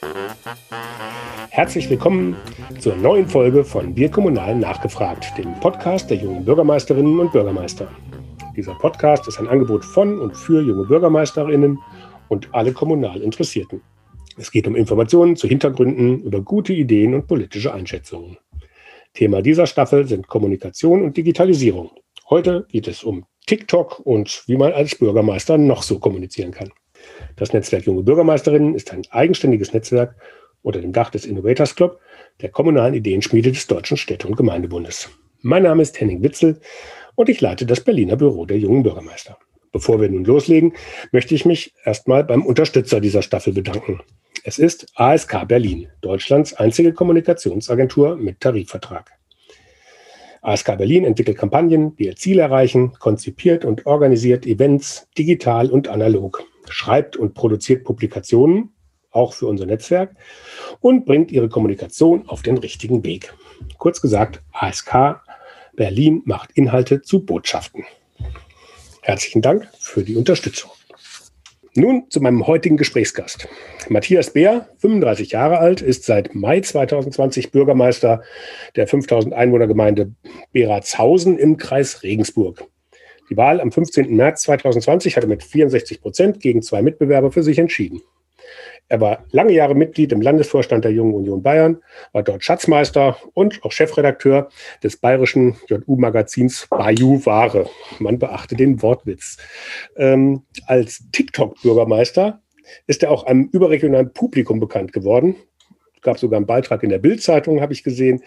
Herzlich willkommen zur neuen Folge von Wir Kommunal nachgefragt, dem Podcast der jungen Bürgermeisterinnen und Bürgermeister. Dieser Podcast ist ein Angebot von und für junge Bürgermeisterinnen und alle kommunal Interessierten. Es geht um Informationen zu Hintergründen, über gute Ideen und politische Einschätzungen. Thema dieser Staffel sind Kommunikation und Digitalisierung. Heute geht es um TikTok und wie man als Bürgermeister noch so kommunizieren kann. Das Netzwerk Junge Bürgermeisterinnen ist ein eigenständiges Netzwerk unter dem Dach des Innovators Club, der kommunalen Ideenschmiede des Deutschen Städte- und Gemeindebundes. Mein Name ist Henning Witzel und ich leite das Berliner Büro der jungen Bürgermeister. Bevor wir nun loslegen, möchte ich mich erstmal beim Unterstützer dieser Staffel bedanken. Es ist ASK Berlin, Deutschlands einzige Kommunikationsagentur mit Tarifvertrag. ASK Berlin entwickelt Kampagnen, die ihr Ziel erreichen, konzipiert und organisiert Events, digital und analog, schreibt und produziert Publikationen, auch für unser Netzwerk, und bringt ihre Kommunikation auf den richtigen Weg. Kurz gesagt, ASK Berlin macht Inhalte zu Botschaften. Herzlichen Dank für die Unterstützung. Nun zu meinem heutigen Gesprächsgast. Matthias Beer, 35 Jahre alt, ist seit Mai 2020 Bürgermeister der 5000 Einwohnergemeinde Beratshausen im Kreis Regensburg. Die Wahl am 15. März 2020 hat er mit 64% gegen 2 Mitbewerber für sich entschieden. Er war lange Jahre Mitglied im Landesvorstand der Jungen Union Bayern, war dort Schatzmeister und auch Chefredakteur des bayerischen JU-Magazins Bayou Ware. Man beachte den Wortwitz. Als TikTok-Bürgermeister ist er auch einem überregionalen Publikum bekannt geworden. Es gab sogar einen Beitrag in der Bild-Zeitung, habe ich gesehen.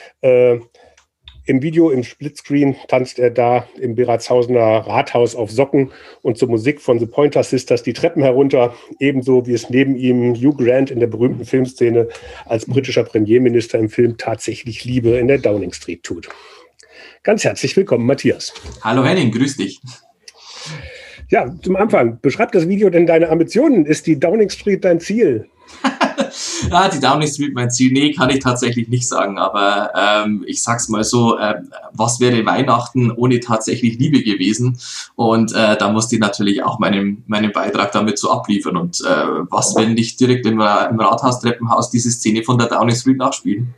Im Video, im Splitscreen, tanzt er da im Beratshausener Rathaus auf Socken und zur Musik von The Pointer Sisters die Treppen herunter, ebenso wie es neben ihm Hugh Grant in der berühmten Filmszene als britischer Premierminister im Film Tatsächlich Liebe in der Downing Street tut. Ganz herzlich willkommen, Matthias. Hallo Henning, grüß dich. Ja, zum Anfang, beschreib das Video denn deine Ambitionen. Ist die Downing Street dein Ziel? Ja, die Downing Street mein Ziel. Nee, kann ich tatsächlich nicht sagen, aber ich sag's mal so, was wäre Weihnachten ohne tatsächlich Liebe gewesen? Und da musste ich natürlich auch meinen Beitrag damit so abliefern. Und was, wenn nicht direkt im Rathaus-Treppenhaus diese Szene von der Downing Street nachspielen?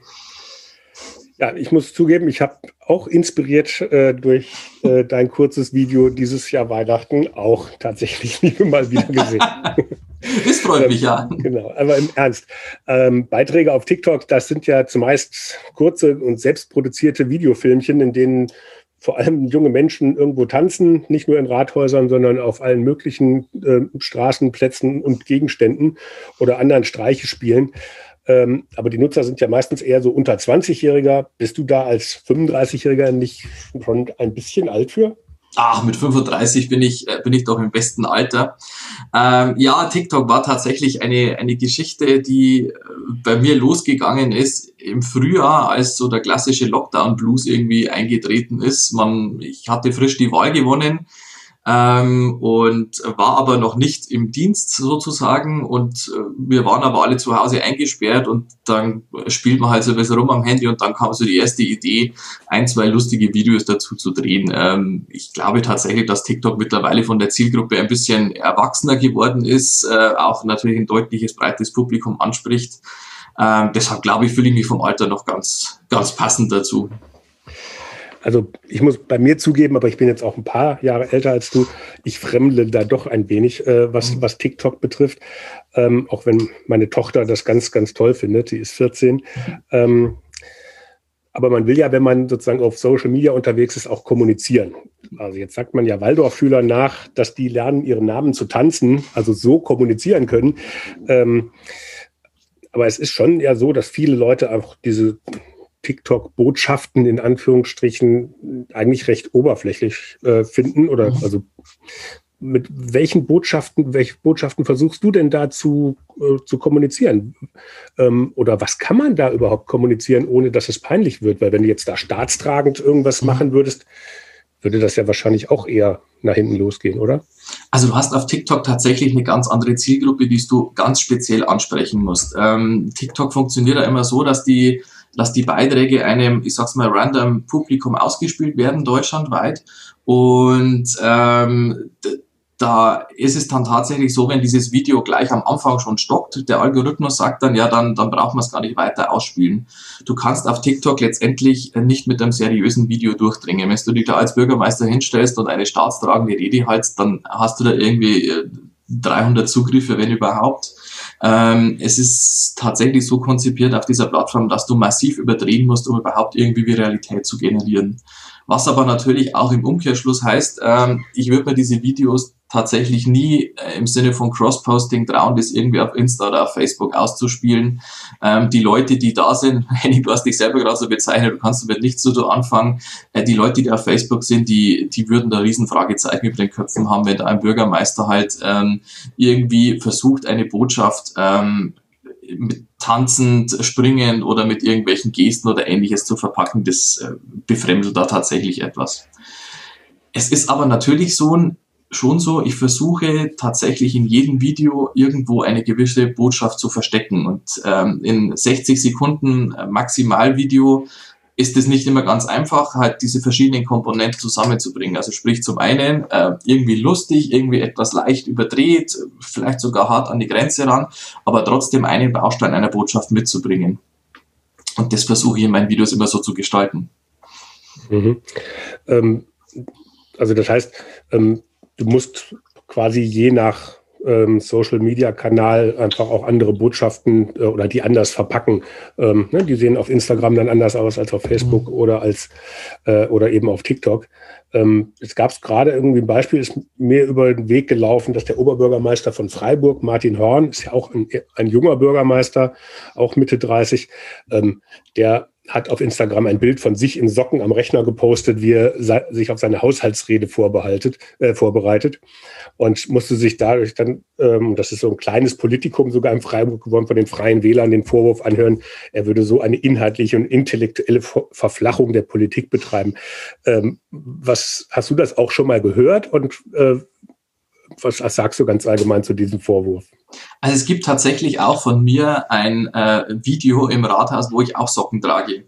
Ja, ich muss zugeben, ich habe auch inspiriert durch dein kurzes Video dieses Jahr Weihnachten auch tatsächlich Liebe mal wieder gesehen. Das freut mich, ja. Genau, aber im Ernst. Beiträge auf TikTok, das sind ja zumeist kurze und selbstproduzierte Videofilmchen, in denen vor allem junge Menschen irgendwo tanzen, nicht nur in Rathäusern, sondern auf allen möglichen Straßen, Plätzen und Gegenständen oder anderen Streiche spielen. Aber die Nutzer sind ja meistens eher so unter 20-Jähriger. Bist du da als 35-Jähriger nicht schon ein bisschen alt für? Ach, mit 35 bin ich doch im besten Alter. Ja, TikTok war tatsächlich eine Geschichte, die bei mir losgegangen ist im Frühjahr, als so der klassische Lockdown-Blues irgendwie eingetreten ist. Ich hatte frisch die Wahl gewonnen. Und war aber noch nicht im Dienst sozusagen und wir waren aber alle zu Hause eingesperrt und dann spielt man halt so ein bisschen rum am Handy und dann kam so die erste Idee, 1, 2 lustige Videos dazu zu drehen. Ich glaube tatsächlich, dass TikTok mittlerweile von der Zielgruppe ein bisschen erwachsener geworden ist, auch natürlich ein deutliches, breites Publikum anspricht. Deshalb glaube ich, fühle ich mich vom Alter noch ganz, ganz passend dazu. Also ich muss bei mir zugeben, aber ich bin jetzt auch ein paar Jahre älter als du, ich fremdle da doch ein wenig, was TikTok betrifft, auch wenn meine Tochter das ganz, ganz toll findet, die ist 14. Aber man will ja, wenn man sozusagen auf Social Media unterwegs ist, auch kommunizieren. Also jetzt sagt man ja Waldorfschülern nach, dass die lernen, ihren Namen zu tanzen, also so kommunizieren können. Aber es ist schon ja so, dass viele Leute auch diese TikTok-Botschaften in Anführungsstrichen eigentlich recht oberflächlich finden oder also mit welche Botschaften versuchst du denn da zu kommunizieren? Oder was kann man da überhaupt kommunizieren, ohne dass es peinlich wird? Weil wenn du jetzt da staatstragend irgendwas machen würdest, würde das ja wahrscheinlich auch eher nach hinten losgehen, oder? Also du hast auf TikTok tatsächlich eine ganz andere Zielgruppe, die du ganz speziell ansprechen musst. TikTok funktioniert ja immer so, dass die Beiträge einem, ich sag's mal, random Publikum ausgespielt werden, deutschlandweit. Und da ist es dann tatsächlich so, wenn dieses Video gleich am Anfang schon stockt, der Algorithmus sagt dann, ja, dann braucht man es gar nicht weiter ausspielen. Du kannst auf TikTok letztendlich nicht mit einem seriösen Video durchdringen. Wenn du dich da als Bürgermeister hinstellst und eine staatstragende Rede hältst, dann hast du da irgendwie 300 Zugriffe, wenn überhaupt. Es ist tatsächlich so konzipiert auf dieser Plattform, dass du massiv überdrehen musst, um überhaupt irgendwie Viralität zu generieren. Was aber natürlich auch im Umkehrschluss heißt, ich würde mir diese Videos tatsächlich nie im Sinne von Cross-Posting trauen, das irgendwie auf Insta oder auf Facebook auszuspielen. Die Leute, die da sind, Henning, du hast dich selber gerade so bezeichnet, du kannst damit nichts so anfangen. Die Leute, die auf Facebook sind, die würden da Riesenfragezeichen über den Köpfen haben, wenn da ein Bürgermeister halt irgendwie versucht, eine Botschaft mit tanzend, springend oder mit irgendwelchen Gesten oder Ähnliches zu verpacken. Das befremdet da tatsächlich etwas. Es ist aber natürlich schon so, ich versuche tatsächlich in jedem Video irgendwo eine gewisse Botschaft zu verstecken. Und in 60 Sekunden Maximalvideo ist es nicht immer ganz einfach, halt diese verschiedenen Komponenten zusammenzubringen. Also sprich zum einen irgendwie lustig, irgendwie etwas leicht überdreht, vielleicht sogar hart an die Grenze ran, aber trotzdem einen Baustein einer Botschaft mitzubringen. Und das versuche ich in meinen Videos immer so zu gestalten. Mhm. Also das heißt, du musst quasi je nach Social-Media-Kanal einfach auch andere Botschaften oder die anders verpacken. Die sehen auf Instagram dann anders aus als auf Facebook oder eben auf TikTok. Es gab gerade irgendwie ein Beispiel, ist mir über den Weg gelaufen, dass der Oberbürgermeister von Freiburg, Martin Horn, ist ja auch ein junger Bürgermeister, auch Mitte 30, der hat auf Instagram ein Bild von sich in Socken am Rechner gepostet, wie er sich auf seine Haushaltsrede vorbereitet und musste sich dadurch dann, das ist so ein kleines Politikum sogar in Freiburg geworden, von den Freien Wählern den Vorwurf anhören, er würde so eine inhaltliche und intellektuelle Verflachung der Politik betreiben. Was hast du das auch schon mal gehört und was sagst du ganz allgemein zu diesem Vorwurf? Also es gibt tatsächlich auch von mir ein Video im Rathaus, wo ich auch Socken trage.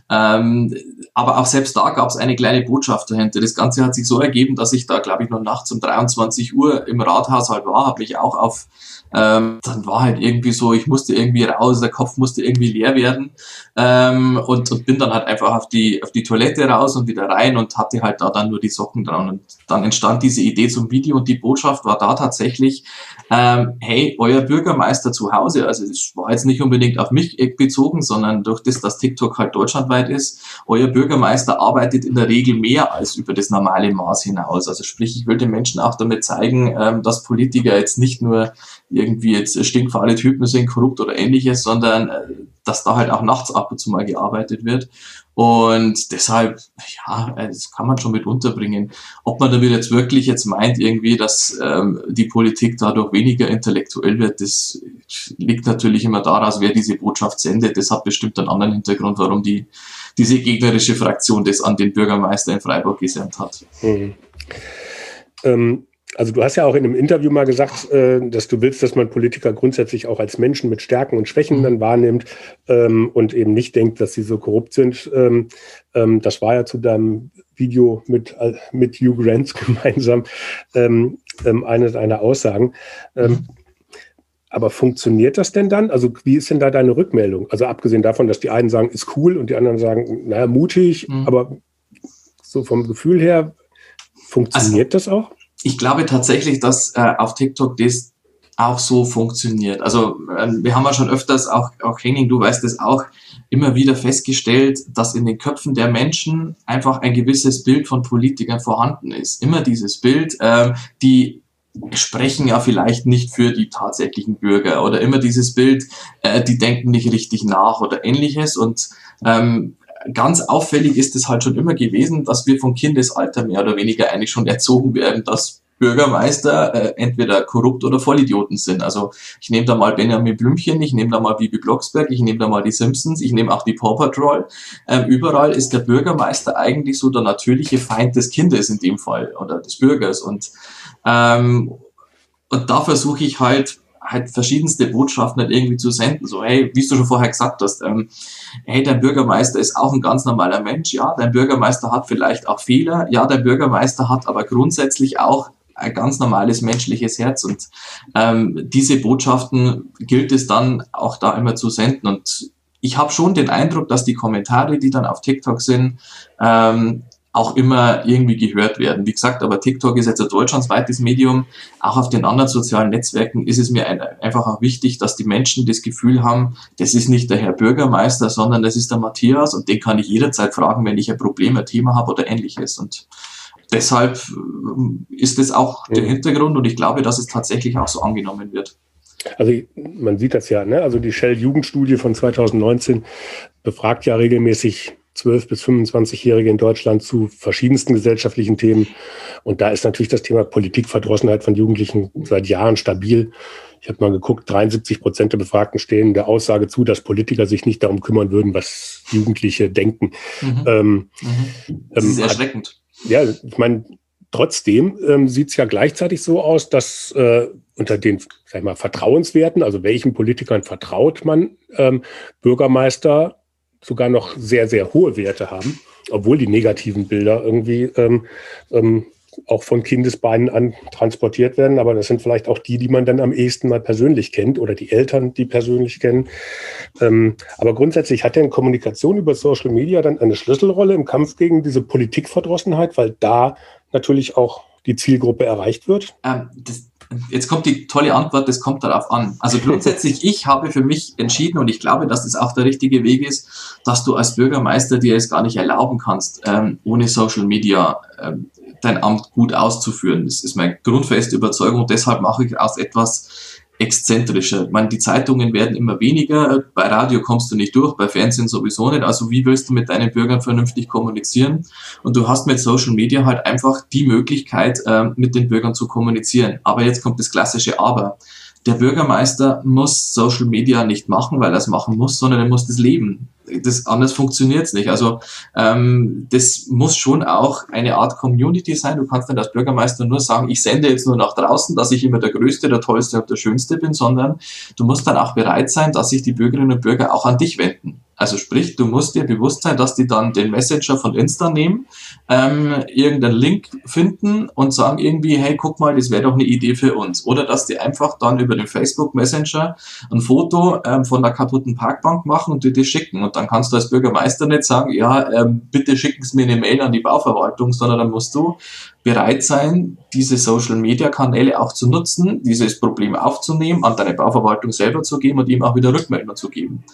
Aber auch selbst da gab es eine kleine Botschaft dahinter. Das Ganze hat sich so ergeben, dass ich da, glaube ich, noch nachts um 23 Uhr im Rathaus halt war, habe mich auch dann war halt irgendwie so, ich musste irgendwie raus, der Kopf musste irgendwie leer werden und bin dann halt einfach auf die Toilette raus und wieder rein und hatte halt da dann nur die Socken dran. Und dann entstand diese Idee zum Video und die Botschaft war da tatsächlich, hey, euer Bürgermeister zu Hause, also es war jetzt nicht unbedingt auf mich bezogen, sondern durch das, dass TikTok halt deutschlandweit ist, euer Bürgermeister arbeitet in der Regel mehr als über das normale Maß hinaus. Also sprich, ich will den Menschen auch damit zeigen, dass Politiker jetzt nicht nur irgendwie jetzt stinkfahle Typen sind, korrupt oder ähnliches, sondern dass da halt auch nachts ab und zu mal gearbeitet wird. Und deshalb, ja, das kann man schon mit unterbringen. Ob man damit jetzt wirklich meint irgendwie, dass die Politik dadurch weniger intellektuell wird, das liegt natürlich immer daraus, wer diese Botschaft sendet. Das hat bestimmt einen anderen Hintergrund, warum diese gegnerische Fraktion das an den Bürgermeister in Freiburg gesendet hat. Also du hast ja auch in einem Interview mal gesagt, dass du willst, dass man Politiker grundsätzlich auch als Menschen mit Stärken und Schwächen dann wahrnimmt und eben nicht denkt, dass sie so korrupt sind. Das war ja zu deinem Video mit Hugh Grant gemeinsam eine deiner Aussagen. Aber funktioniert das denn dann? Also wie ist denn da deine Rückmeldung? Also abgesehen davon, dass die einen sagen, ist cool und die anderen sagen, naja, mutig, aber so vom Gefühl her, funktioniert das auch? Ich glaube tatsächlich, dass auf TikTok das auch so funktioniert. Also wir haben ja schon öfters, auch Henning, du weißt das auch, immer wieder festgestellt, dass in den Köpfen der Menschen einfach ein gewisses Bild von Politikern vorhanden ist. Immer dieses Bild, die sprechen ja vielleicht nicht für die tatsächlichen Bürger oder immer dieses Bild, die denken nicht richtig nach oder ähnliches und ganz auffällig ist es halt schon immer gewesen, dass wir von Kindesalter mehr oder weniger eigentlich schon erzogen werden, dass Bürgermeister entweder korrupt oder Vollidioten sind. Also ich nehme da mal Benjamin Blümchen, ich nehme da mal Bibi Blocksberg, ich nehme da mal die Simpsons, ich nehme auch die Paw Patrol. Überall ist der Bürgermeister eigentlich so der natürliche Feind des Kindes in dem Fall oder des Bürgers. Und da versuche ich halt verschiedenste Botschaften halt irgendwie zu senden. So, hey, wie du schon vorher gesagt hast, hey, dein Bürgermeister ist auch ein ganz normaler Mensch. Ja, dein Bürgermeister hat vielleicht auch Fehler. Ja, dein Bürgermeister hat aber grundsätzlich auch ein ganz normales menschliches Herz und diese Botschaften gilt es dann auch da immer zu senden. Und ich habe schon den Eindruck, dass die Kommentare, die dann auf TikTok sind, auch immer irgendwie gehört werden. Wie gesagt, aber TikTok ist jetzt ein deutschlandweites Medium. Auch auf den anderen sozialen Netzwerken ist es mir einfach auch wichtig, dass die Menschen das Gefühl haben, das ist nicht der Herr Bürgermeister, sondern das ist der Matthias und den kann ich jederzeit fragen, wenn ich ein Problem, ein Thema habe oder Ähnliches. Und deshalb ist das auch der Hintergrund und ich glaube, dass es tatsächlich auch so angenommen wird. Also man sieht das ja, ne? Also die Shell-Jugendstudie von 2019 befragt ja regelmäßig 12- bis 25-Jährige in Deutschland zu verschiedensten gesellschaftlichen Themen. Und da ist natürlich das Thema Politikverdrossenheit von Jugendlichen seit Jahren stabil. Ich habe mal geguckt, 73% der Befragten stehen der Aussage zu, dass Politiker sich nicht darum kümmern würden, was Jugendliche denken. Das ist erschreckend. Ja, ich meine, trotzdem sieht es ja gleichzeitig so aus, dass unter den, sag ich mal, Vertrauenswerten, also welchen Politikern vertraut man, Bürgermeister sogar noch sehr, sehr hohe Werte haben, obwohl die negativen Bilder irgendwie auch von Kindesbeinen an transportiert werden. Aber das sind vielleicht auch die man dann am ehesten mal persönlich kennt oder die Eltern, die persönlich kennen. Aber grundsätzlich hat ja Kommunikation über Social Media dann eine Schlüsselrolle im Kampf gegen diese Politikverdrossenheit, weil da natürlich auch die Zielgruppe erreicht wird. Jetzt kommt die tolle Antwort, das kommt darauf an. Also grundsätzlich, ich habe für mich entschieden und ich glaube, dass das auch der richtige Weg ist, dass du als Bürgermeister dir es gar nicht erlauben kannst, ohne Social Media dein Amt gut auszuführen. Das ist meine grundfeste Überzeugung und deshalb mache ich aus etwas exzentrischer. Ich meine, die Zeitungen werden immer weniger, bei Radio kommst du nicht durch, bei Fernsehen sowieso nicht, also wie willst du mit deinen Bürgern vernünftig kommunizieren? Und du hast mit Social Media halt einfach die Möglichkeit, mit den Bürgern zu kommunizieren. Aber jetzt kommt das klassische Aber. Der Bürgermeister muss Social Media nicht machen, weil er es machen muss, sondern er muss das leben. Anders funktioniert es nicht. Also das muss schon auch eine Art Community sein. Du kannst nicht als Bürgermeister nur sagen, ich sende jetzt nur nach draußen, dass ich immer der Größte, der Tollste und der Schönste bin, sondern du musst dann auch bereit sein, dass sich die Bürgerinnen und Bürger auch an dich wenden. Also sprich, du musst dir bewusst sein, dass die dann den Messenger von Insta nehmen, irgendeinen Link finden und sagen irgendwie, hey, guck mal, das wäre doch eine Idee für uns. Oder dass die einfach dann über den Facebook Messenger ein Foto von einer kaputten Parkbank machen und dir das schicken. Und dann kannst du als Bürgermeister nicht sagen, ja, bitte schicken Sie mir eine Mail an die Bauverwaltung, sondern dann musst du bereit sein, diese Social-Media-Kanäle auch zu nutzen, dieses Problem aufzunehmen, an deine Bauverwaltung selber zu geben und ihm auch wieder Rückmeldung zu geben.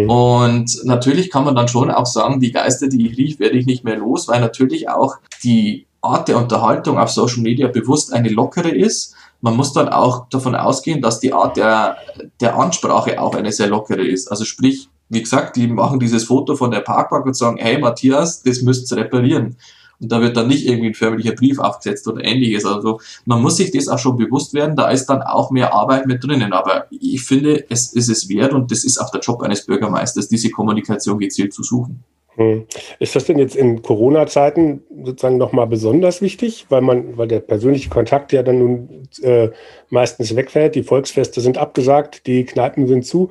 Und natürlich kann man dann schon auch sagen, die Geister, die ich rieche, werde ich nicht mehr los, weil natürlich auch die Art der Unterhaltung auf Social Media bewusst eine lockere ist. Man muss dann auch davon ausgehen, dass die Art der Ansprache auch eine sehr lockere ist. Also sprich, wie gesagt, die machen dieses Foto von der Parkbank und sagen, hey Matthias, das müsst ihr reparieren. Und da wird dann nicht irgendwie ein förmlicher Brief aufgesetzt oder Ähnliches. Also man muss sich das auch schon bewusst werden, da ist dann auch mehr Arbeit mit drinnen. Aber ich finde, es ist es wert und das ist auch der Job eines Bürgermeisters, diese Kommunikation gezielt zu suchen. Ist das denn jetzt in Corona-Zeiten sozusagen nochmal besonders wichtig, weil der persönliche Kontakt ja dann nun meistens wegfällt, die Volksfeste sind abgesagt, die Kneipen sind zu.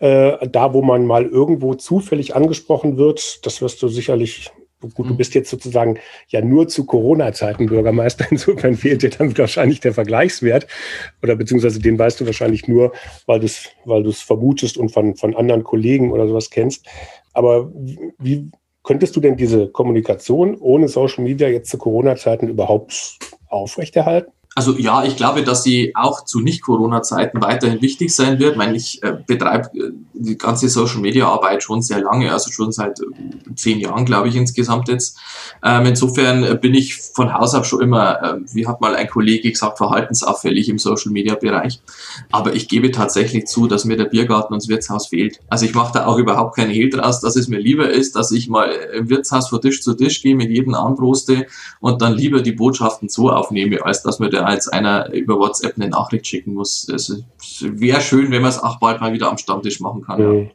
Da, wo man mal irgendwo zufällig angesprochen wird, das wirst du sicherlich. Gut, du bist jetzt sozusagen ja nur zu Corona-Zeiten Bürgermeister. Insofern fehlt dir dann wahrscheinlich der Vergleichswert. Oder beziehungsweise den weißt du wahrscheinlich nur, weil du es vermutest und von anderen Kollegen oder sowas kennst. Aber wie könntest du denn diese Kommunikation ohne Social Media jetzt zu Corona-Zeiten überhaupt aufrechterhalten? Also ja, ich glaube, dass sie auch zu Nicht-Corona-Zeiten weiterhin wichtig sein wird. Ich meine, ich betreibe die ganze Social-Media-Arbeit schon sehr lange, also schon seit 10 Jahren, glaube ich, insgesamt jetzt. Insofern bin ich von Haus aus schon immer, wie hat mal ein Kollege gesagt, verhaltensauffällig im Social-Media-Bereich. Aber ich gebe tatsächlich zu, dass mir der Biergarten und das Wirtshaus fehlt. Also ich mache da auch überhaupt keinen Hehl draus, dass es mir lieber ist, dass ich mal im Wirtshaus von Tisch zu Tisch gehe, mit jedem anproste und dann lieber die Botschaften so aufnehme, als dass mir der als einer über WhatsApp eine Nachricht schicken muss. Es wäre schön, wenn man es auch bald mal wieder am Stammtisch machen kann.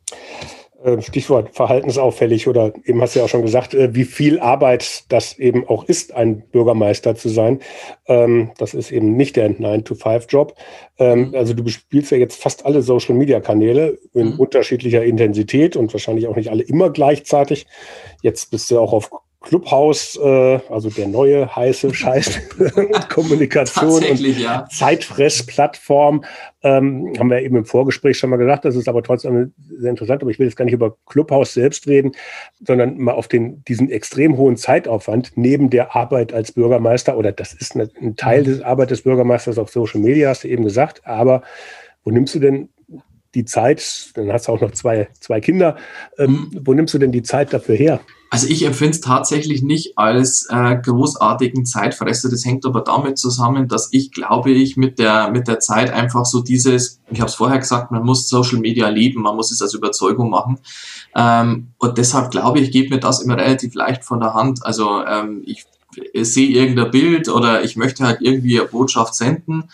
Ja. Stichwort verhaltensauffällig oder eben hast du ja auch schon gesagt, wie viel Arbeit das eben auch ist, ein Bürgermeister zu sein. Das ist eben nicht der 9-to-5-Job. Also du bespielst ja jetzt fast alle Social-Media-Kanäle in unterschiedlicher Intensität und wahrscheinlich auch nicht alle immer gleichzeitig. Jetzt bist du auch Clubhouse, also der neue heiße Scheiß und Kommunikation und ja. Zeitfressplattform, haben wir eben im Vorgespräch schon mal gesagt, das ist aber trotzdem sehr interessant, aber ich will jetzt gar nicht über Clubhouse selbst reden, sondern mal auf diesen extrem hohen Zeitaufwand neben der Arbeit als Bürgermeister, oder das ist ein Teil des Arbeit des Bürgermeisters auf Social Media, hast du eben gesagt, aber wo nimmst du denn die Zeit, dann hast du auch noch zwei Kinder, wo nimmst du denn die Zeit dafür her? Also ich empfinde es tatsächlich nicht als großartigen Zeitfresser. Das hängt aber damit zusammen, dass ich glaube, ich mit der Zeit einfach so ich habe es vorher gesagt, man muss Social Media leben, man muss es als Überzeugung machen. Und deshalb glaube ich, geht mir das immer relativ leicht von der Hand. Also ich sehe irgendein Bild oder ich möchte halt irgendwie eine Botschaft senden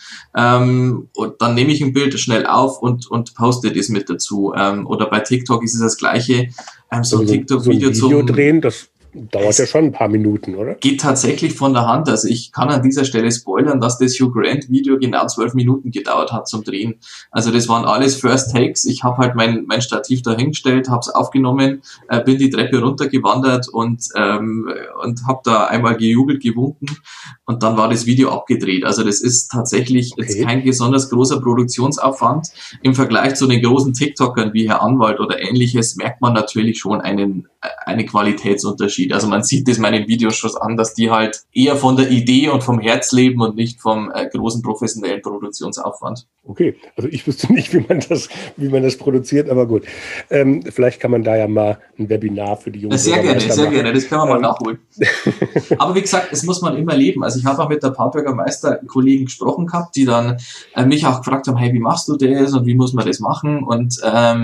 und dann nehme ich ein Bild schnell auf und poste das mit dazu. Oder bei TikTok ist es das Gleiche. So ein TikTok-Video drehen, das dauert ja schon ein paar Minuten, oder? Geht tatsächlich von der Hand. Also ich kann an dieser Stelle spoilern, dass das Hugh Grant-Video genau 12 Minuten gedauert hat zum Drehen. Also das waren alles First Takes. Ich habe halt mein Stativ da hingestellt, habe es aufgenommen, bin die Treppe runtergewandert und habe da einmal gejubelt, gewunken und dann war das Video abgedreht. Also das ist tatsächlich jetzt kein besonders großer Produktionsaufwand. Im Vergleich zu den großen TikTokern wie Herr Anwalt oder ähnliches merkt man natürlich schon einen Qualitätsunterschied. Also man sieht das meinen Videos schon an, dass die halt eher von der Idee und vom Herz leben und nicht vom großen professionellen Produktionsaufwand. Okay, also ich wüsste nicht, wie man das produziert, aber gut. Vielleicht kann man da ja mal ein Webinar für die Jungen sehr gerne, das können wir mal nachholen. Aber wie gesagt, das muss man immer leben. Also ich habe auch mit der Bürgermeister-Kollegen gesprochen gehabt, die dann mich auch gefragt haben, hey, wie machst du das und wie muss man das machen? Und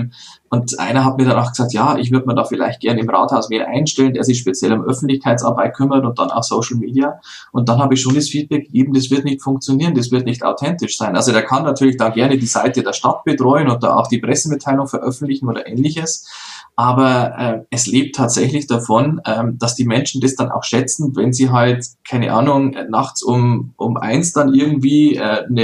einer hat mir dann auch gesagt, ja, ich würde mir da vielleicht gerne im Rathaus mehr einstellen, der sich speziell um Öffentlichkeitsarbeit kümmert und dann auch Social Media. Und dann habe ich schon das Feedback gegeben, das wird nicht funktionieren, das wird nicht authentisch sein. Also der kann natürlich da gerne die Seite der Stadt betreuen und da auch die Pressemitteilung veröffentlichen oder ähnliches. Aber es lebt tatsächlich davon, dass die Menschen das dann auch schätzen, wenn sie halt, keine Ahnung, nachts um 1 dann irgendwie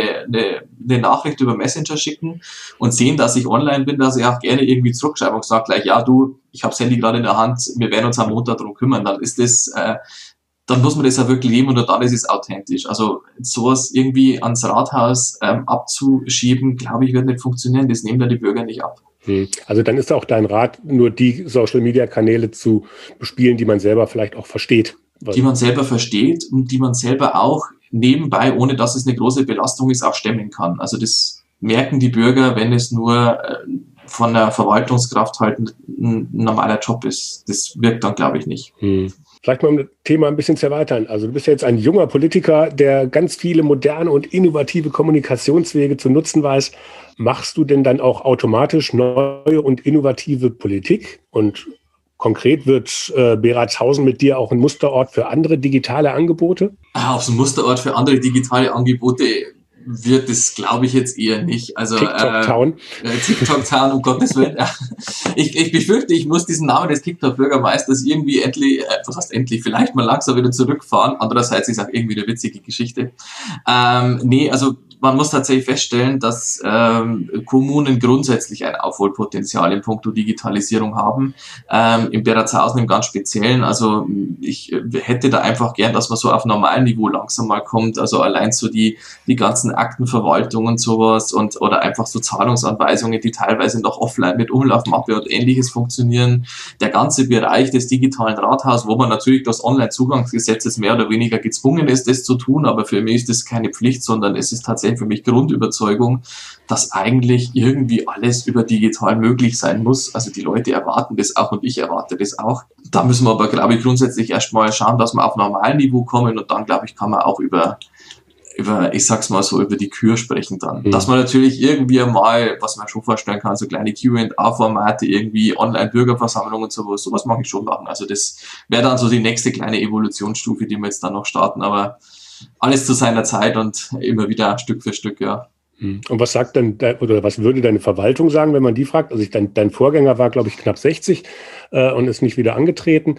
eine Nachricht über Messenger schicken und sehen, dass ich online bin, dass ich auch gerne irgendwie zurückschreibe und sage gleich, ja du, ich habe das Handy gerade in der Hand, wir werden uns am Montag darum kümmern. Dann ist das, dann muss man das ja wirklich leben und dann ist es authentisch. Also sowas irgendwie ans Rathaus abzuschieben, glaube ich, wird nicht funktionieren. Das nehmen dann die Bürger nicht ab. Also dann ist auch dein Rat, nur die Social-Media-Kanäle zu bespielen, die man selber vielleicht auch versteht. Die man selber versteht und die man selber auch nebenbei, ohne dass es eine große Belastung ist, auch stemmen kann. Also das merken die Bürger, wenn es nur von der Verwaltungskraft halt ein normaler Job ist. Das wirkt dann, glaube ich, nicht. Vielleicht mal um das Thema ein bisschen zu erweitern. Also du bist ja jetzt ein junger Politiker, der ganz viele moderne und innovative Kommunikationswege zu nutzen weiß. Machst du denn dann auch automatisch neue und innovative Politik? Und konkret wird Beratshausen mit dir auch ein Musterort für andere digitale Angebote? Auf so ein Musterort für andere digitale Angebote wird es, glaube ich, jetzt eher nicht. Also TikTok-Town. TikTok-Town, um Gottes Willen. Ich befürchte, ich muss diesen Namen des TikTok-Bürgermeisters irgendwie vielleicht mal langsam wieder zurückfahren. Andererseits ist auch irgendwie eine witzige Geschichte. Also man muss tatsächlich feststellen, dass Kommunen grundsätzlich ein Aufholpotenzial in puncto Digitalisierung haben. Im Beratshausen im ganz Speziellen. Also ich hätte da einfach gern, dass man so auf normalem Niveau langsam mal kommt. Also allein so die ganzen Aktenverwaltung und sowas oder einfach so Zahlungsanweisungen, die teilweise noch offline mit Umlaufmappe und ähnliches funktionieren. Der ganze Bereich des digitalen Rathauses, wo man natürlich das Online-Zugangsgesetzes mehr oder weniger gezwungen ist, das zu tun, aber für mich ist das keine Pflicht, sondern es ist tatsächlich für mich Grundüberzeugung, dass eigentlich irgendwie alles über digital möglich sein muss. Also die Leute erwarten das auch und ich erwarte das auch. Da müssen wir aber, glaube ich, grundsätzlich erstmal schauen, dass wir auf normalen Niveau kommen und dann, glaube ich, kann man auch über ich sag's mal so, über die Kür sprechen dann. Dass man natürlich irgendwie mal, was man schon vorstellen kann, so kleine Q&A-Formate, irgendwie Online-Bürgerversammlungen und sowas mag ich schon machen. Also das wäre dann so die nächste kleine Evolutionsstufe, die wir jetzt dann noch starten, aber alles zu seiner Zeit und immer wieder Stück für Stück, ja. Und was sagt denn, oder was würde deine Verwaltung sagen, wenn man die fragt? Also dein Vorgänger war, glaube ich, knapp 60 und ist nicht wieder angetreten.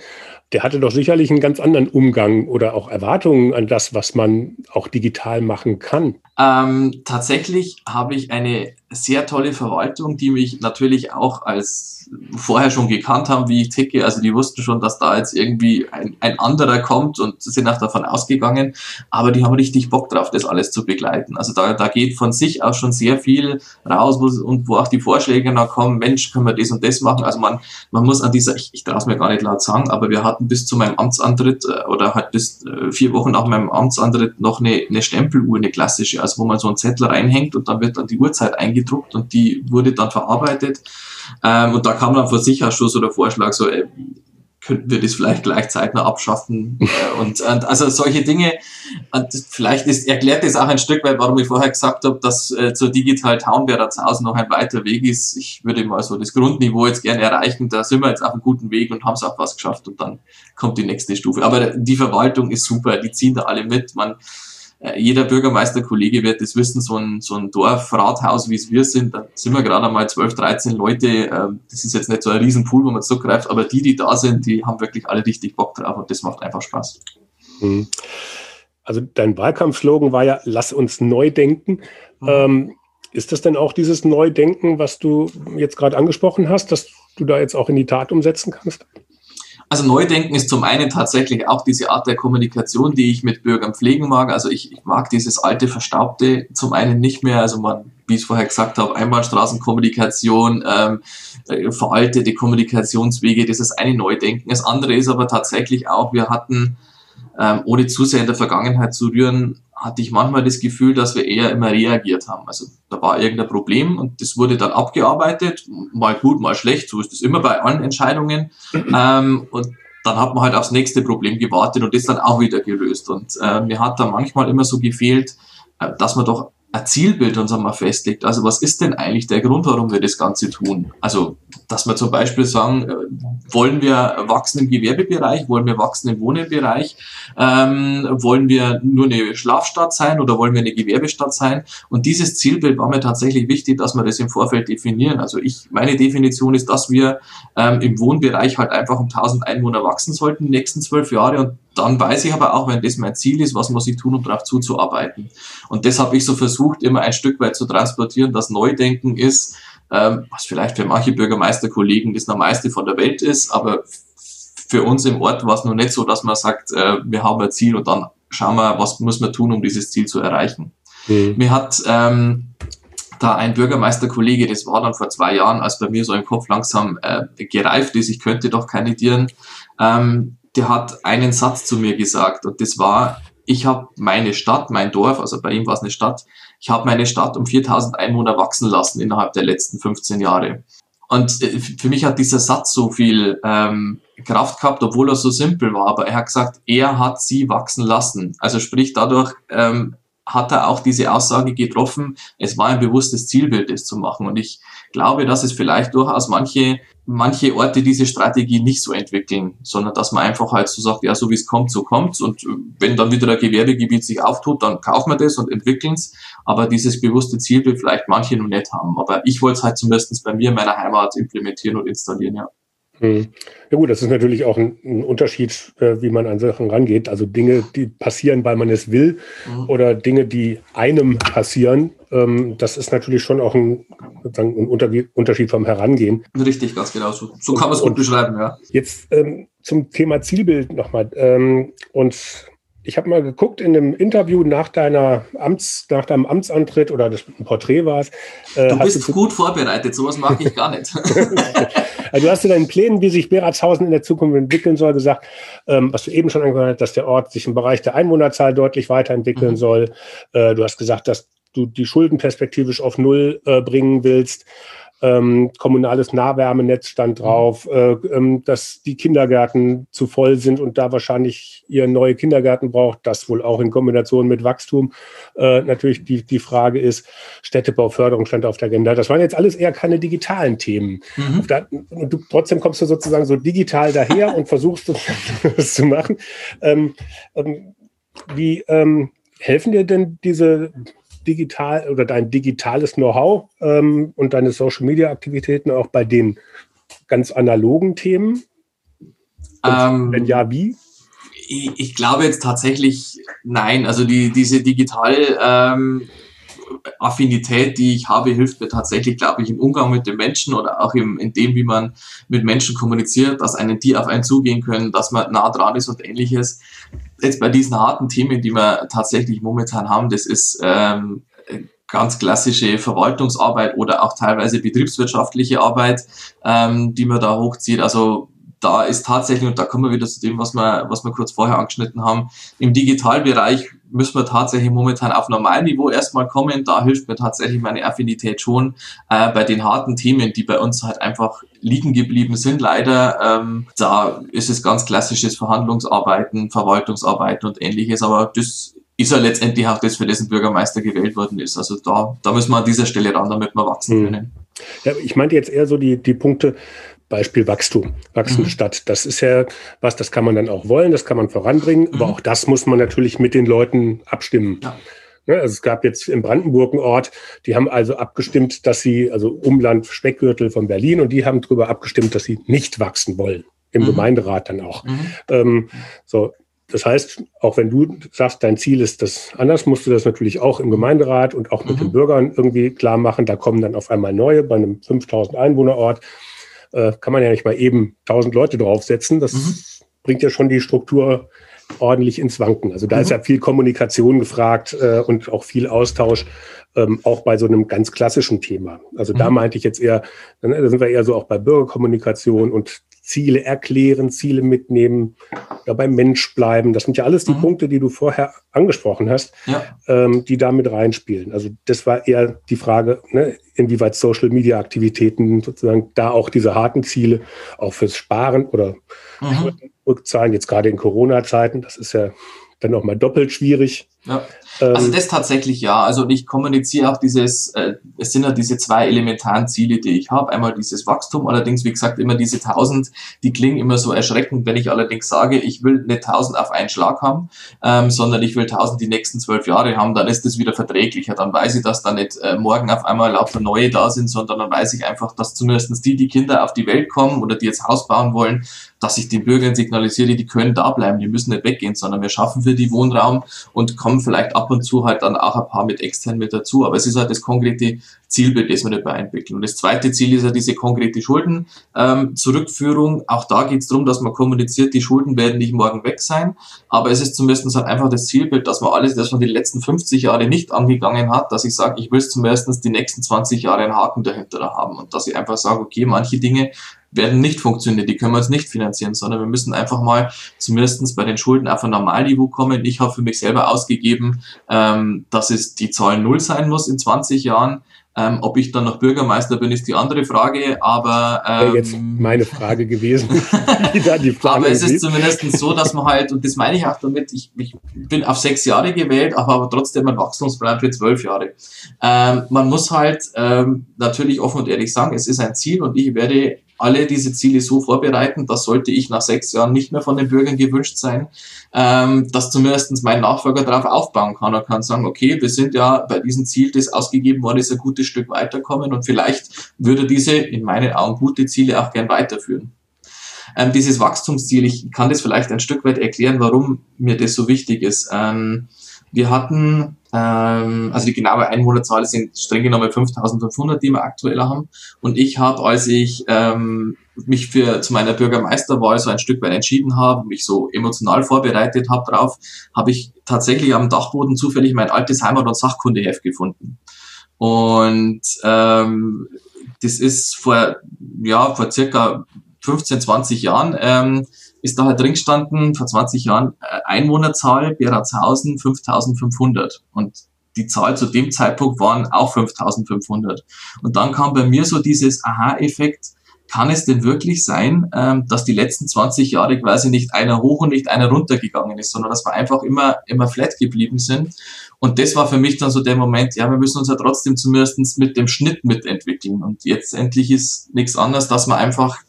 der hatte doch sicherlich einen ganz anderen Umgang oder auch Erwartungen an das, was man auch digital machen kann. Tatsächlich habe ich eine sehr tolle Verwaltung, die mich natürlich auch als vorher schon gekannt haben, wie ich ticke. Also die wussten schon, dass da jetzt irgendwie ein anderer kommt und sind auch davon ausgegangen. Aber die haben richtig Bock drauf, das alles zu begleiten. Also da geht von sich auch schon sehr viel raus, wo auch die Vorschläge dann kommen, Mensch, können wir das und das machen. Also man muss an dieser, ich darf es mir gar nicht laut sagen, aber wir hatten bis zu meinem Amtsantritt oder halt bis 4 Wochen nach meinem Amtsantritt noch eine Stempeluhr, eine klassische, also wo man so einen Zettel reinhängt und dann wird dann die Uhrzeit eingedruckt und die wurde dann verarbeitet. Und da kam dann von sich aus schon so der Vorschlag, so könnten wir das vielleicht gleich zeitnah abschaffen. Und also solche Dinge, und vielleicht erklärt das auch ein Stück weit, warum ich vorher gesagt habe, dass zur Digital Town Werratshausen noch ein weiter Weg ist. Ich würde mal so das Grundniveau jetzt gerne erreichen. Da sind wir jetzt auf einem guten Weg und haben es auch was geschafft und dann kommt die nächste Stufe. Aber die Verwaltung ist super, die ziehen da alle mit. Jeder Bürgermeisterkollege wird das wissen, so ein Dorfrathaus, wie es wir sind, da sind wir gerade einmal 12, 13 Leute, das ist jetzt nicht so ein Riesenpool, wo man zugreift, aber die da sind, die haben wirklich alle richtig Bock drauf und das macht einfach Spaß. Also dein Wahlkampfslogan war ja, lass uns neu denken. Ist das denn auch dieses Neudenken, was du jetzt gerade angesprochen hast, dass du da jetzt auch in die Tat umsetzen kannst? Also Neudenken ist zum einen tatsächlich auch diese Art der Kommunikation, die ich mit Bürgern pflegen mag. Also ich mag dieses alte, verstaubte zum einen nicht mehr. Also wie ich es vorher gesagt habe, Einbahnstraßenkommunikation, veraltete Kommunikationswege, das ist eine Neudenken. Das andere ist aber tatsächlich auch, wir hatten, ohne zu sehr in der Vergangenheit zu rühren, hatte ich manchmal das Gefühl, dass wir eher immer reagiert haben. Also da war irgendein Problem und das wurde dann abgearbeitet, mal gut, mal schlecht, so ist es immer bei allen Entscheidungen. Und dann hat man halt aufs nächste Problem gewartet und das dann auch wieder gelöst. Und mir hat da manchmal immer so gefehlt, dass man doch ein Zielbild uns einmal festlegt. Also was ist denn eigentlich der Grund, warum wir das Ganze tun? Also, dass wir zum Beispiel sagen, wollen wir wachsen im Gewerbebereich, wollen wir wachsen im Wohnbereich, wollen wir nur eine Schlafstadt sein oder wollen wir eine Gewerbestadt sein? Und dieses Zielbild war mir tatsächlich wichtig, dass wir das im Vorfeld definieren. Also meine Definition ist, dass wir im Wohnbereich halt einfach um 1000 Einwohner wachsen sollten die nächsten 12 Jahre und dann weiß ich aber auch, wenn das mein Ziel ist, was muss ich tun, um darauf zuzuarbeiten. Und das habe ich so versucht, immer ein Stück weit zu transportieren, dass Neudenken ist, was vielleicht für manche Bürgermeisterkollegen das Normalste von der Welt ist, aber für uns im Ort war es noch nicht so, dass man sagt, wir haben ein Ziel und dann schauen wir, was muss man tun, um dieses Ziel zu erreichen. Mir hat da ein Bürgermeisterkollege, das war dann vor 2 Jahren, als bei mir so im Kopf langsam gereift ist, ich könnte doch kandidieren, der hat einen Satz zu mir gesagt und das war, ich habe meine Stadt, mein Dorf, also bei ihm war es eine Stadt, ich habe meine Stadt um 4000 Einwohner wachsen lassen innerhalb der letzten 15 Jahre. Und für mich hat dieser Satz so viel Kraft gehabt, obwohl er so simpel war, aber er hat gesagt, er hat sie wachsen lassen. Also sprich, dadurch hat er auch diese Aussage getroffen, es war ein bewusstes Zielbild, das zu machen. Und ich glaube, dass es vielleicht durchaus manche Orte diese Strategie nicht so entwickeln, sondern dass man einfach halt so sagt, ja, so wie es kommt, so kommt's. Und wenn dann wieder ein Gewerbegebiet sich auftut, dann kaufen wir das und entwickeln's. Aber dieses bewusste Zielbild vielleicht manche noch nicht haben. Aber ich wollte es halt zumindest bei mir in meiner Heimat implementieren und installieren, ja. Ja gut, das ist natürlich auch ein Unterschied, wie man an Sachen rangeht. Also Dinge, die passieren, weil man es will, oder Dinge, die einem passieren. Das ist natürlich schon auch ein Unterschied vom Herangehen. Richtig, ganz genau. So kann man es gut beschreiben, ja. Jetzt zum Thema Zielbild nochmal. Und ich habe mal geguckt in einem Interview nach deinem Amtsantritt, oder das ein Porträt war es. Du bist gut vorbereitet, sowas mag ich gar nicht. Also du hast in deinen Plänen, wie sich Werratshausen in der Zukunft entwickeln soll, gesagt, was du eben schon angehört hast, dass der Ort sich im Bereich der Einwohnerzahl deutlich weiterentwickeln soll. Du hast gesagt, dass du die Schulden perspektivisch auf Null bringen willst. Kommunales Nahwärmenetz stand drauf, dass die Kindergärten zu voll sind und da wahrscheinlich ihr neue Kindergärten braucht, das wohl auch in Kombination mit Wachstum. Natürlich die Frage ist, Städtebauförderung stand auf der Agenda. Das waren jetzt alles eher keine digitalen Themen. Und trotzdem kommst du sozusagen so digital daher und versuchst das zu machen. Wie helfen dir denn diese digital oder dein digitales Know-how und deine Social-Media-Aktivitäten auch bei den ganz analogen Themen? Wenn ja, wie? Ich glaube jetzt tatsächlich nein. Also diese Affinität, die ich habe, hilft mir tatsächlich, glaube ich, im Umgang mit den Menschen oder auch in dem, wie man mit Menschen kommuniziert, dass die auf einen zugehen können, dass man nah dran ist und Ähnliches. Jetzt bei diesen harten Themen, die wir tatsächlich momentan haben, das ist ganz klassische Verwaltungsarbeit oder auch teilweise betriebswirtschaftliche Arbeit, die man da hochzieht. Also da ist tatsächlich, und da kommen wir wieder zu dem, was wir kurz vorher angeschnitten haben, im Digitalbereich müssen wir tatsächlich momentan auf Normalniveau erstmal kommen. Da hilft mir tatsächlich meine Affinität schon. Bei den harten Themen, die bei uns halt einfach liegen geblieben sind, leider, da ist es ganz klassisches Verhandlungsarbeiten, Verwaltungsarbeiten und Ähnliches, aber das ist ja letztendlich auch das, für das ein Bürgermeister gewählt worden ist. Also da müssen wir an dieser Stelle ran, damit wir wachsen können. Ja, ich meinte jetzt eher so die Punkte, Beispiel Wachstum, wachsende Stadt. Das ist ja was, das kann man dann auch wollen, das kann man voranbringen, aber auch das muss man natürlich mit den Leuten abstimmen. Ja. Also es gab jetzt in Brandenburg einen Ort, die haben also abgestimmt, dass sie, also Umland Speckgürtel von Berlin, und die haben darüber abgestimmt, dass sie nicht wachsen wollen, im Gemeinderat dann auch. So. Das heißt, auch wenn du sagst, dein Ziel ist das anders, musst du das natürlich auch im Gemeinderat und auch mit den Bürgern irgendwie klar machen. Da kommen dann auf einmal neue, bei einem 5000 Einwohnerort kann man ja nicht mal eben 1000 Leute draufsetzen. Das bringt ja schon die Struktur ordentlich ins Wanken. Also da ist ja viel Kommunikation gefragt und auch viel Austausch, auch bei so einem ganz klassischen Thema. Also da meinte ich jetzt eher, da sind wir eher so auch bei Bürgerkommunikation und Ziele erklären, Ziele mitnehmen, ja, beim Mensch bleiben. Das sind ja alles die Punkte, die du vorher angesprochen hast, die da mit reinspielen. Also das war eher die Frage, ne, inwieweit Social-Media-Aktivitäten sozusagen da auch diese harten Ziele auch fürs Sparen oder Rückzahlen, jetzt gerade in Corona-Zeiten, das ist ja dann nochmal doppelt schwierig. Ja. Also das tatsächlich ja. Also ich kommuniziere auch es sind ja diese zwei elementaren Ziele, die ich habe. Einmal dieses Wachstum, allerdings, wie gesagt, immer diese 1000, die klingen immer so erschreckend, wenn ich allerdings sage, ich will nicht 1000 auf einen Schlag haben, sondern ich will 1000 die nächsten 12 Jahre haben, dann ist das wieder verträglicher. Dann weiß ich, dass da nicht morgen auf einmal lauter neue da sind, sondern dann weiß ich einfach, dass zumindest die Kinder auf die Welt kommen oder die jetzt Haus bauen wollen, dass ich den Bürgern signalisiere, die können da bleiben, die müssen nicht weggehen, sondern wir schaffen für die Wohnraum und kommen vielleicht ab und zu halt dann auch ein paar mit extern mit dazu. Aber es ist halt das konkrete Zielbild, das wir dabei entwickeln. Und das zweite Ziel ist ja diese konkrete Schulden-Zurückführung. Auch da geht es darum, dass man kommuniziert, die Schulden werden nicht morgen weg sein. Aber es ist zumindest halt einfach das Zielbild, dass man alles, das man die letzten 50 Jahre nicht angegangen hat, dass ich sage, ich will zumindest die nächsten 20 Jahre einen Haken dahinter haben. Und dass ich einfach sage, okay, manche Dinge werden nicht funktionieren, die können wir uns nicht finanzieren, sondern wir müssen einfach mal zumindest bei den Schulden auf ein Normalniveau kommen. Ich habe für mich selber ausgegeben, dass es die Zahl 0 sein muss in 20 Jahren. Ob ich dann noch Bürgermeister bin, ist die andere Frage, aber jetzt meine Frage gewesen. Aber es ist zumindest so, dass man halt, und das meine ich auch damit, ich bin auf 6 Jahre gewählt, aber trotzdem ein Wachstumsplan für 12 Jahre. Man muss halt natürlich offen und ehrlich sagen, es ist ein Ziel und ich werde alle diese Ziele so vorbereiten, das sollte ich nach 6 Jahren nicht mehr von den Bürgern gewünscht sein, dass zumindest mein Nachfolger darauf aufbauen kann und kann sagen, okay, wir sind ja bei diesem Ziel, das ausgegeben worden ist, ein gutes Stück weiterkommen und vielleicht würde diese, in meinen Augen, gute Ziele auch gern weiterführen. Dieses Wachstumsziel, ich kann das vielleicht ein Stück weit erklären, warum mir das so wichtig ist. Wir hatten, also die genaue Einwohnerzahl sind streng genommen 5.500, die wir aktuell haben. Und ich habe, als ich mich zu meiner Bürgermeisterwahl so ein Stück weit entschieden habe, mich so emotional vorbereitet habe drauf, habe ich tatsächlich am Dachboden zufällig mein altes Heimat- und Sachkundeheft gefunden. Und das ist vor circa 15, 20 Jahren ist da halt drin gestanden, vor 20 Jahren Einwohnerzahl, Beratshausen 5.500 und die Zahl zu dem Zeitpunkt waren auch 5.500. Und dann kam bei mir so dieses Aha-Effekt, kann es denn wirklich sein, dass die letzten 20 Jahre quasi nicht einer hoch und nicht einer runter gegangen ist, sondern dass wir einfach immer flat geblieben sind. Und das war für mich dann so der Moment, ja, wir müssen uns ja trotzdem zumindest mit dem Schnitt mitentwickeln. Und jetzt endlich ist nichts anderes, dass wir einfach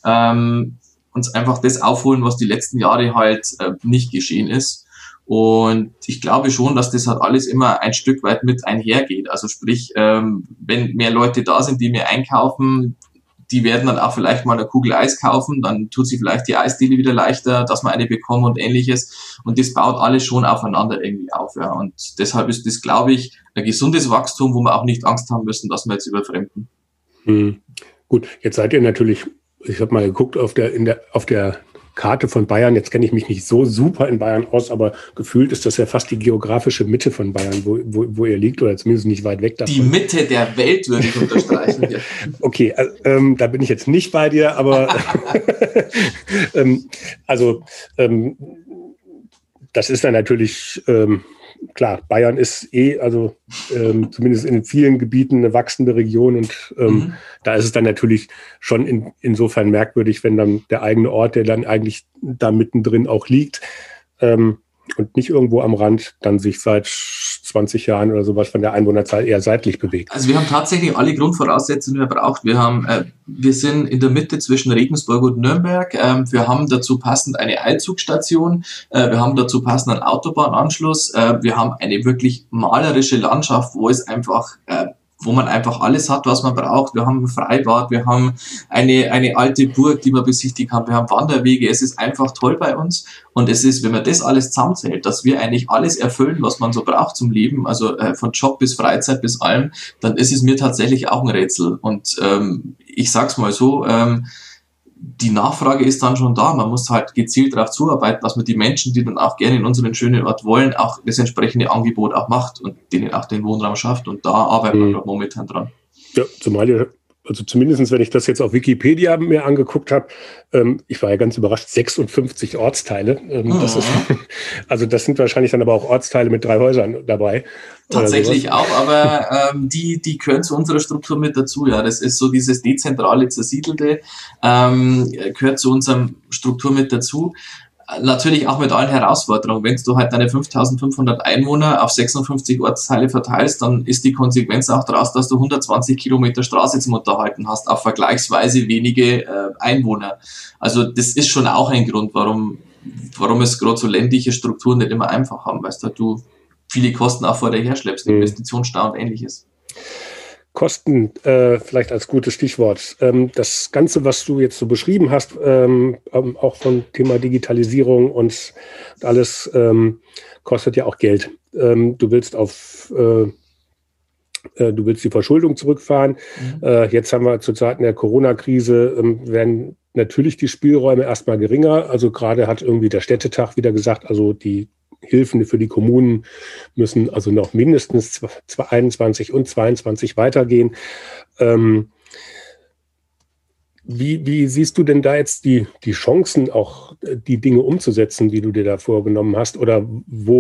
uns einfach das aufholen, was die letzten Jahre halt nicht geschehen ist. Und ich glaube schon, dass das halt alles immer ein Stück weit mit einhergeht. Also sprich, wenn mehr Leute da sind, die mehr einkaufen, die werden dann auch vielleicht mal eine Kugel Eis kaufen, dann tut sich vielleicht die Eisdiele wieder leichter, dass man eine bekommen und ähnliches. Und das baut alles schon aufeinander irgendwie auf. Ja. Und deshalb ist das, glaube ich, ein gesundes Wachstum, wo wir auch nicht Angst haben müssen, dass wir jetzt überfremden. Gut, jetzt seid ihr natürlich, ich habe mal geguckt auf der Karte von Bayern, jetzt kenne ich mich nicht so super in Bayern aus, aber gefühlt ist das ja fast die geografische Mitte von Bayern, wo ihr liegt, oder zumindest nicht weit weg davon. Die Mitte der Welt, würde ich unterstreichen. Okay, da bin ich jetzt nicht bei dir, aber das ist dann natürlich klar, Bayern ist zumindest in vielen Gebieten eine wachsende Region und da ist es dann natürlich schon insofern merkwürdig, wenn dann der eigene Ort, der dann eigentlich da mittendrin auch liegt und nicht irgendwo am Rand, dann sich seit 20 Jahren oder sowas von der Einwohnerzahl eher seitlich bewegt. Also wir haben tatsächlich alle Grundvoraussetzungen, die man braucht. Wir sind in der Mitte zwischen Regensburg und Nürnberg. Wir haben dazu passend eine Eilzugstation. Wir haben dazu passend einen Autobahnanschluss. Wir haben eine wirklich malerische Landschaft, wo man einfach alles hat, was man braucht. Wir haben ein Freibad, wir haben eine alte Burg, die man besichtigen kann, wir haben Wanderwege. Es ist einfach toll bei uns. Und es ist, wenn man das alles zusammenzählt, dass wir eigentlich alles erfüllen, was man so braucht zum Leben, also von Job bis Freizeit bis allem, dann ist es mir tatsächlich auch ein Rätsel. Und ich sag's mal so, die Nachfrage ist dann schon da. Man muss halt gezielt darauf zuarbeiten, dass man die Menschen, die dann auch gerne in unseren schönen Ort wollen, auch das entsprechende Angebot auch macht und denen auch den Wohnraum schafft. Und da arbeiten wir gerade momentan dran. Ja, zumal ihr, also zumindest wenn ich das jetzt auf Wikipedia mir angeguckt habe, ich war ja ganz überrascht, 56 Ortsteile. Das sind wahrscheinlich dann aber auch Ortsteile mit 3 Häusern dabei. Tatsächlich auch, aber die gehören zu unserer Struktur mit dazu. Ja, das ist so dieses dezentrale, zersiedelte, gehört zu unserer Struktur mit dazu. Natürlich auch mit allen Herausforderungen. Wenn du halt deine 5.500 Einwohner auf 56 Ortsteile verteilst, dann ist die Konsequenz auch daraus, dass du 120 Kilometer Straße zum Unterhalten hast, auf vergleichsweise wenige Einwohner. Also das ist schon auch ein Grund, warum es gerade so ländliche Strukturen nicht immer einfach haben, weißt du viele Kosten auch vor dir herschleppst, Investitionsstau und ähnliches. Kosten, vielleicht als gutes Stichwort. Das Ganze, was du jetzt so beschrieben hast, auch vom Thema Digitalisierung und alles, kostet ja auch Geld. Du willst die Verschuldung zurückfahren. Jetzt haben wir zu Zeiten der Corona-Krise, werden natürlich die Spielräume erstmal geringer. Also gerade hat irgendwie der Städtetag wieder gesagt, also die Hilfen für die Kommunen müssen also noch mindestens 2021 und 2022 weitergehen. Wie siehst du denn da jetzt die Chancen, auch die Dinge umzusetzen, die du dir da vorgenommen hast? Oder wo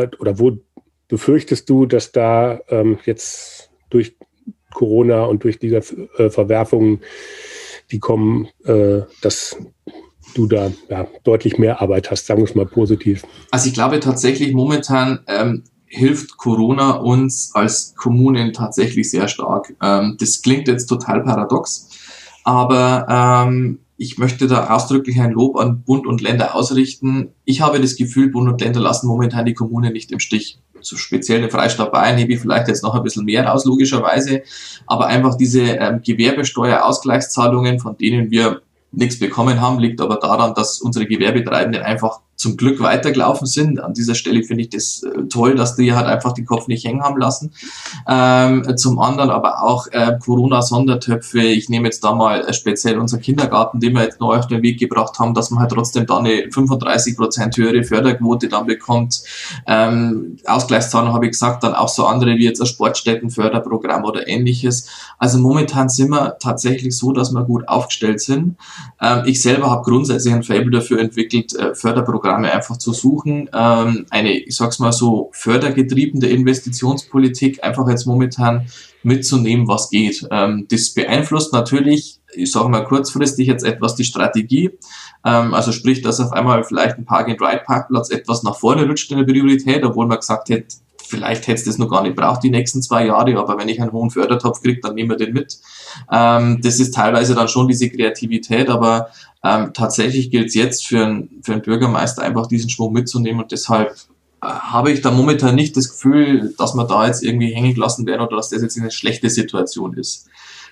befürchtest du, dass da jetzt durch Corona und durch diese Verwerfungen, die kommen, dass du da deutlich mehr Arbeit hast, sagen wir es mal positiv? Also ich glaube tatsächlich momentan hilft Corona uns als Kommunen tatsächlich sehr stark. Das klingt jetzt total paradox, aber ich möchte da ausdrücklich ein Lob an Bund und Länder ausrichten. Ich habe das Gefühl, Bund und Länder lassen momentan die Kommunen nicht im Stich. So speziell der Freistaat Bayern hebe ich vielleicht jetzt noch ein bisschen mehr raus, logischerweise. Aber einfach diese Gewerbesteuerausgleichszahlungen, von denen wir nichts bekommen haben, liegt aber daran, dass unsere Gewerbetreibenden einfach zum Glück weitergelaufen sind. An dieser Stelle finde ich das toll, dass die halt einfach den Kopf nicht hängen haben lassen. Zum anderen aber auch Corona-Sondertöpfe. Ich nehme jetzt da mal speziell unseren Kindergarten, den wir jetzt neu auf den Weg gebracht haben, dass man halt trotzdem da eine 35% höhere Förderquote dann bekommt. Ausgleichszahlung habe ich gesagt, dann auch so andere wie jetzt ein Sportstättenförderprogramm oder ähnliches. Also momentan sind wir tatsächlich so, dass wir gut aufgestellt sind. Ich selber habe grundsätzlich ein Faible dafür entwickelt, Förderprogramme einfach zu suchen, ich sag's mal so, fördergetriebene Investitionspolitik einfach jetzt momentan mitzunehmen, was geht. Das beeinflusst natürlich, ich sage mal kurzfristig jetzt etwas die Strategie, also sprich, dass auf einmal vielleicht ein Park-and-Ride-Parkplatz etwas nach vorne rutscht in der Priorität, obwohl man gesagt hätte, vielleicht hätte es das noch gar nicht braucht, die nächsten 2 Jahre, aber wenn ich einen hohen Fördertopf kriege, dann nehmen wir den mit. Das ist teilweise dann schon diese Kreativität, aber tatsächlich gilt es jetzt für einen Bürgermeister einfach diesen Schwung mitzunehmen und deshalb habe ich da momentan nicht das Gefühl, dass wir da jetzt irgendwie hängen gelassen werden oder dass das jetzt eine schlechte Situation ist.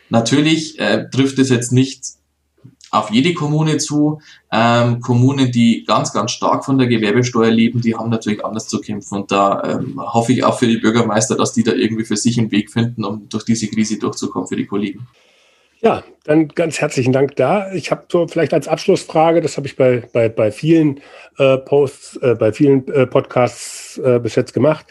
Natürlich trifft es jetzt nicht auf jede Kommune zu. Kommunen, die ganz, ganz stark von der Gewerbesteuer leben, die haben natürlich anders zu kämpfen. Und da hoffe ich auch für die Bürgermeister, dass die da irgendwie für sich einen Weg finden, um durch diese Krise durchzukommen für die Kollegen. Ja, dann ganz herzlichen Dank da. Ich habe so vielleicht als Abschlussfrage, das habe ich bei vielen Posts, bei vielen Podcasts bis jetzt gemacht.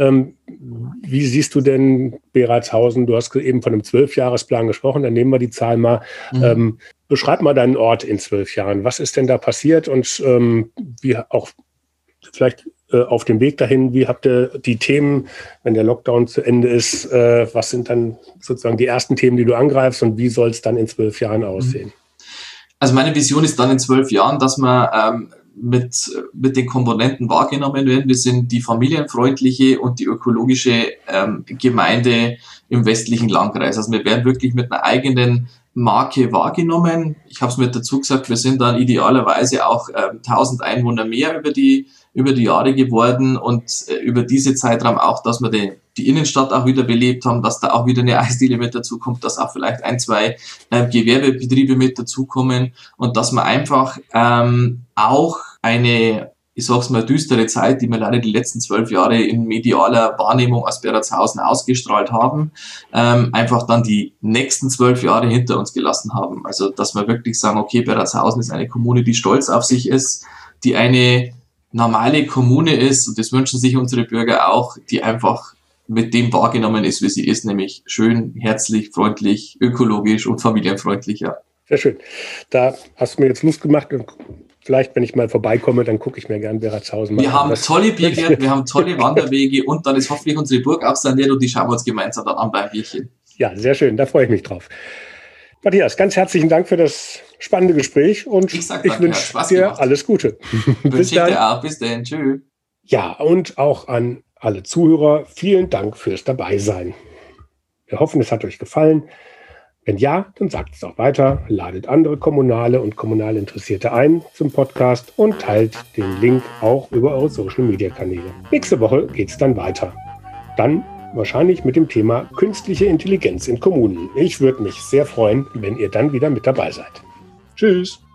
Wie siehst du denn Beratshausen? Du hast eben von einem 12-Jahresplan gesprochen, dann nehmen wir die Zahl mal. Beschreib mal deinen Ort in 12 Jahren. Was ist denn da passiert und wie auch vielleicht auf dem Weg dahin, wie habt ihr die Themen, wenn der Lockdown zu Ende ist, was sind dann sozusagen die ersten Themen, die du angreifst und wie soll es dann in 12 Jahren aussehen? Also meine Vision ist dann in 12 Jahren, dass wir mit den Komponenten wahrgenommen werden. Wir sind die familienfreundliche und die ökologische Gemeinde im westlichen Landkreis. Also wir werden wirklich mit einer eigenen Marke wahrgenommen. Ich habe es mit dazu gesagt, wir sind dann idealerweise auch 1000 Einwohner mehr über die Jahre geworden und über diese Zeitraum auch, dass wir die Innenstadt auch wieder belebt haben, dass da auch wieder eine Eisdiele mit dazukommt, dass auch vielleicht 1, 2 Gewerbebetriebe mit dazukommen und dass wir einfach auch eine, ich sag's mal, düstere Zeit, die wir leider die letzten 12 Jahre in medialer Wahrnehmung aus Beratshausen ausgestrahlt haben, einfach dann die nächsten 12 Jahre hinter uns gelassen haben. Also, dass wir wirklich sagen, okay, Beratshausen ist eine Kommune, die stolz auf sich ist, die eine normale Kommune ist, und das wünschen sich unsere Bürger auch, die einfach mit dem wahrgenommen ist, wie sie ist, nämlich schön, herzlich, freundlich, ökologisch und familienfreundlich, ja. Sehr schön. Da hast du mir jetzt Lust gemacht. Vielleicht, wenn ich mal vorbeikomme, dann gucke ich mir gerne Beratshausen mal an. Wir haben tolle Biergärten, wir haben tolle Wanderwege und dann ist hoffentlich unsere Burg auch saniert und die schauen wir uns gemeinsam dann an beim Bierchen. Ja, sehr schön, da freue ich mich drauf. Matthias, ganz herzlichen Dank für das spannende Gespräch und ich wünsche dir alles Gute. Bis dann. Auch. Bis dann. Tschüss. Ja, und auch an alle Zuhörer, vielen Dank fürs Dabeisein. Wir hoffen, es hat euch gefallen. Wenn ja, dann sagt es auch weiter, ladet andere Kommunale und kommunal Interessierte ein zum Podcast und teilt den Link auch über eure Social-Media-Kanäle. Nächste Woche geht es dann weiter. Dann wahrscheinlich mit dem Thema künstliche Intelligenz in Kommunen. Ich würde mich sehr freuen, wenn ihr dann wieder mit dabei seid. Tschüss!